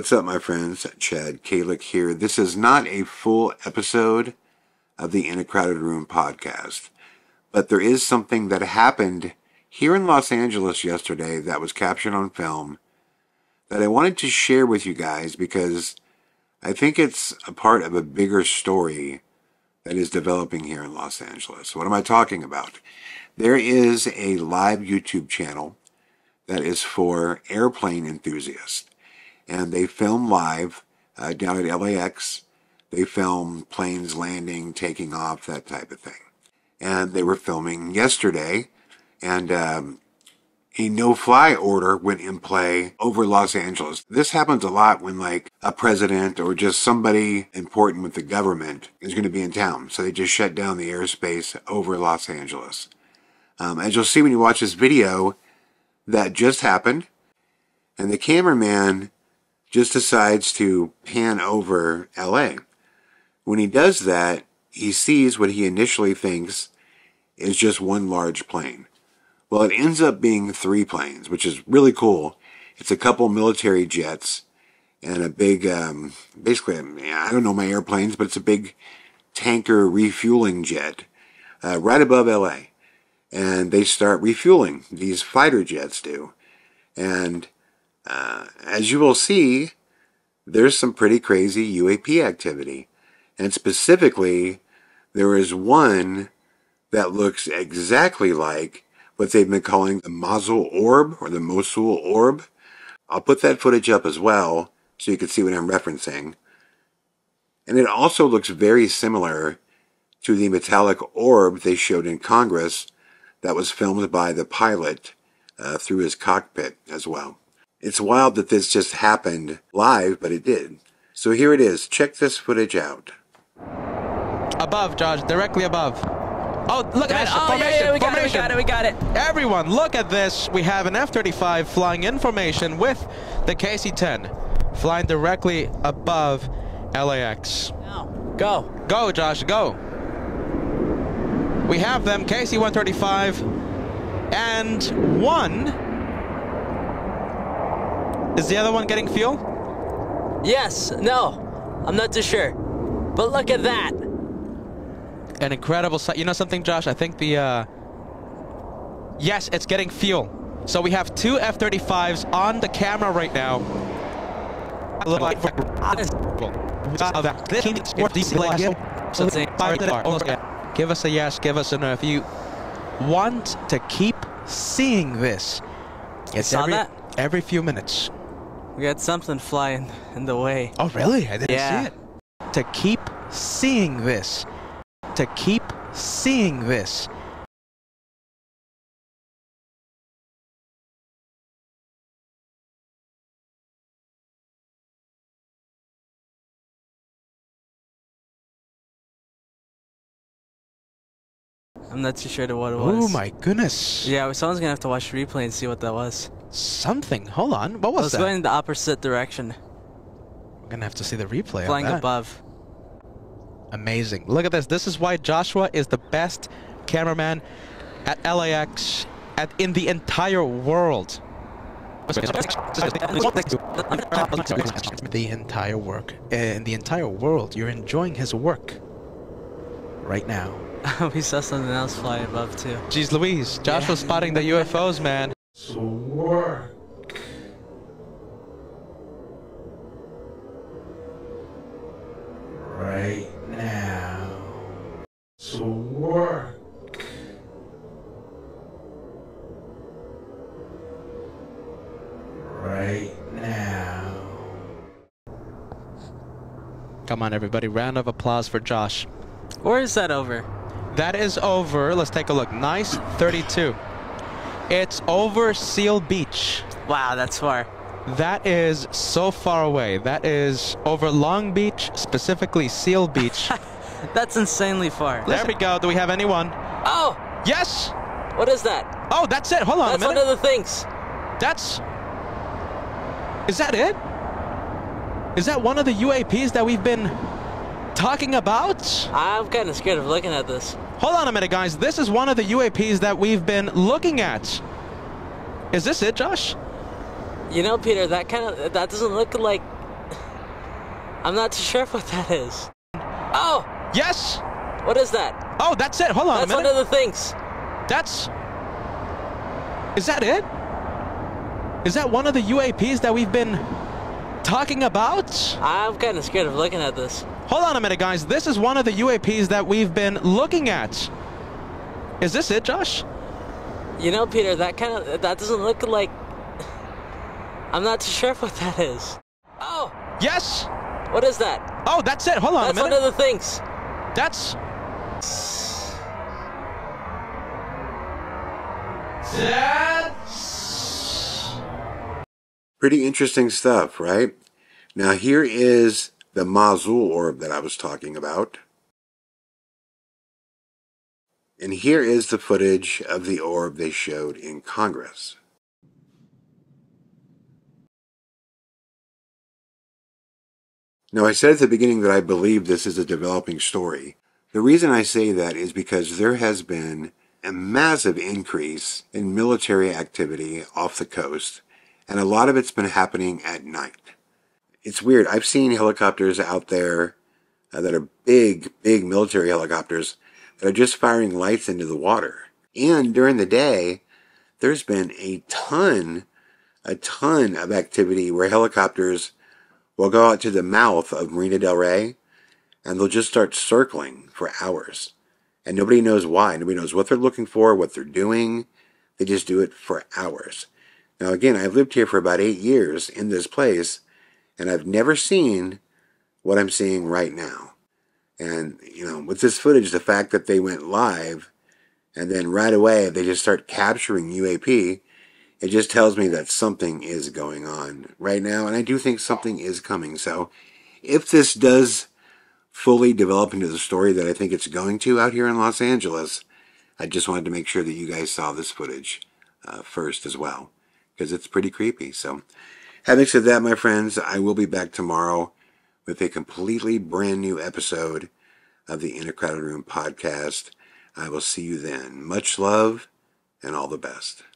What's up, my friends? Chad Kalick here. This is not a full episode of the In a Crowded Room podcast, but there is something that happened here in Los Angeles yesterday that was captured on film that I wanted to share with you guys because I think it's a part of a bigger story that is developing here in Los Angeles. What am I talking about? There is a live YouTube channel that is for airplane enthusiasts. And they film live down at LAX. They film planes landing, taking off, that type of thing. And they were filming yesterday, and a no-fly order went in play over Los Angeles. This happens a lot when, like, a president or just somebody important with the government is going to be in town. So they just shut down the airspace over Los Angeles. As you'll see when you watch this video, that just happened. And the cameraman just decides to pan over LA. When he does that, he sees what he initially thinks is just one large plane. Well, it ends up being 3 planes, which is really cool. It's a couple military jets and a big, basically, I don't know my airplanes, but it's a big tanker refueling jet right above LA. And they start refueling, these fighter jets do. And as you will see, there's some pretty crazy UAP activity. And specifically, there is one that looks exactly like what they've been calling the Mosul Orb or the Mosul Orb. I'll put that footage up as well so you can see what I'm referencing. And it also looks very similar to the metallic orb they showed in Congress that was filmed by the pilot through his cockpit as well. It's wild that this just happened live, but it did. So here it is. Check this footage out. Above, Josh, directly above. Oh, look at this. Oh, Formation, yeah, we formation. we got it. Everyone, look at this. We have an F-35 flying in formation with the KC-10 flying directly above LAX. Go. Go, Josh, go. We have them, KC-135 and 1. Is the other one getting fuel? Yes. No. I'm not too sure. But look at that. An incredible sight. You know something, Josh? I think the, yes, it's getting fuel. So we have 2 F-35s on the camera right now. Give us a yes, give us a no. If you want to keep seeing this, it's every few minutes. We got something flying in the way. Oh, really? I didn't see it. To keep seeing this. To keep seeing this. I'm not too sure what it was. Oh my goodness. Yeah, someone's gonna have to watch the replay and see what that was. Something. Hold on. What was that? It was going in the opposite direction. We're gonna have to see the replay. Flying of that. above. Amazing. Look at this. This is why Joshua is the best cameraman at LAX in the entire world. The entire work. In the entire world. You're enjoying his work right now. We saw something else fly above too. Jeez Louise. Joshua's spotting the UFOs, man. So work. Right now. So work. Right now. Come on, everybody. Round of applause for Josh. Or is that over? That is over. Let's take a look. Nice 32. It's over Seal Beach. Wow, that's far. That is so far away. That is over Long Beach, specifically Seal Beach. That's insanely far. There we go. Do we have anyone? Oh! Yes! What is that? Oh, that's it. Hold on a minute. That's one of the things. That's... Is that it? Is that one of the UAPs that we've been talking about? I'm kind of scared of looking at this. Hold on a minute, guys. This is one of the UAPs that we've been looking at. Is this it, Josh? You know, Peter, that doesn't look like I'm not too sure what that is. Oh! Yes! What is that? Oh, that's it. Hold on That's a one minute. of the things. Is that it? Is that one of the UAPs that we've been talking about? I'm kind of scared of looking at this. Hold on a minute, guys. This is one of the UAPs that we've been looking at. Is this it, Josh? You know, Peter, that doesn't look like... I'm not too sure what that is. Oh! Yes! What is that? Oh, that's it. Hold on That's a one minute. of the things. That's... Pretty interesting stuff, right? Now here is the Mazul orb that I was talking about. And here is the footage of the orb they showed in Congress. Now, I said at the beginning that I believe this is a developing story. The reason I say that is because there has been a massive increase in military activity off the coast, and a lot of it's been happening at night. It's weird. I've seen helicopters out there that are big military helicopters that are just firing lights into the water. And during the day, there's been a ton of activity where helicopters will go out to the mouth of Marina del Rey and they'll just start circling for hours. And nobody knows why. Nobody knows what they're looking for, what they're doing. They just do it for hours. Now again, I've lived here for about 8 years in this place, and I've never seen what I'm seeing right now. And, you know, with this footage, the fact that they went live and then right away they just start capturing UAP, it just tells me that something is going on right now, and I do think something is coming. So if this does fully develop into the story that I think it's going to out here in Los Angeles, I just wanted to make sure that you guys saw this footage first as well, because it's pretty creepy. So having said that, my friends, I will be back tomorrow with a completely brand new episode of the In a Crowded Room podcast. I will see you then. Much love and all the best.